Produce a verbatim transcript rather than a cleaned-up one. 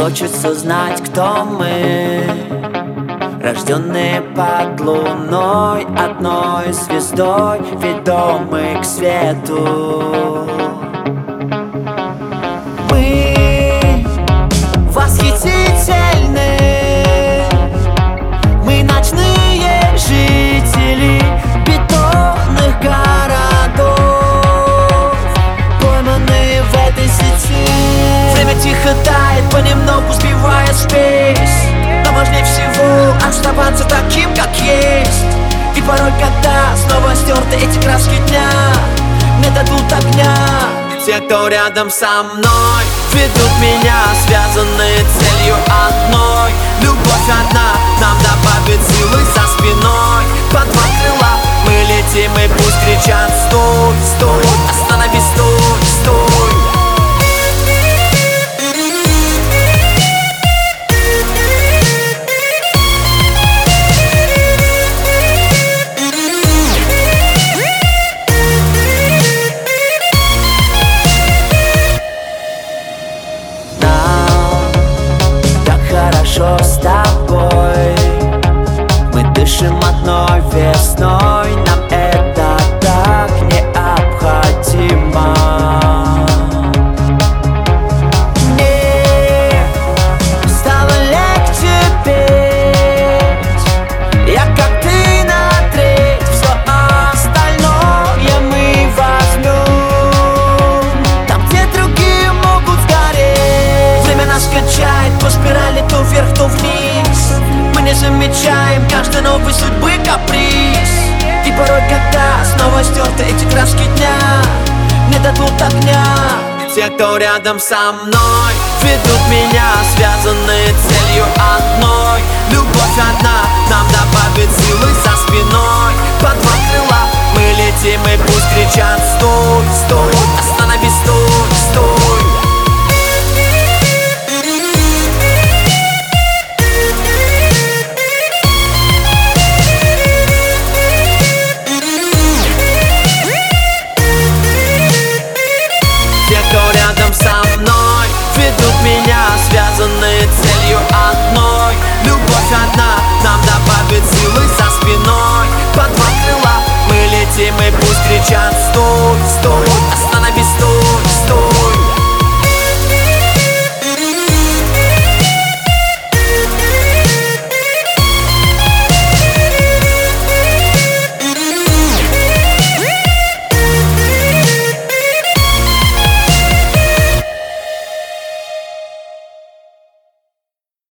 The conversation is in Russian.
хочется знать, кто мы, рожденные под луной, одной звездой, ведомы к свету. Мы восхитительны, мы ночные жители бетонных городов, пойманные в этой сети. Время тихо тает, понемногу сбивая спесь, но важнее всего оставаться таким, как есть. И порой, когда снова стерты эти краски дня, мне дадут огня те, кто рядом со мной, ведут меня, связанные целью одной. Любовь одна нам добавит силы за спиной. Под два крыла мы летим, и пусть кричат: стой, стой, остановись, стой, стой. Хорошо с тобой, мы дышим одной весной, нам это так необходимо. Мне стало легче петь, я как ты на треть, все остальное мы возьмем там, где другие могут сгореть. Время нас качает по спирали то вверх, то вниз. Мы не замечаем каждой новой судьбы каприз. И порой, когда снова стерты эти краски дня, мне дадут огня те, кто рядом со мной, ведут меня, связанные целью одной. Любовь одна нам добавит силы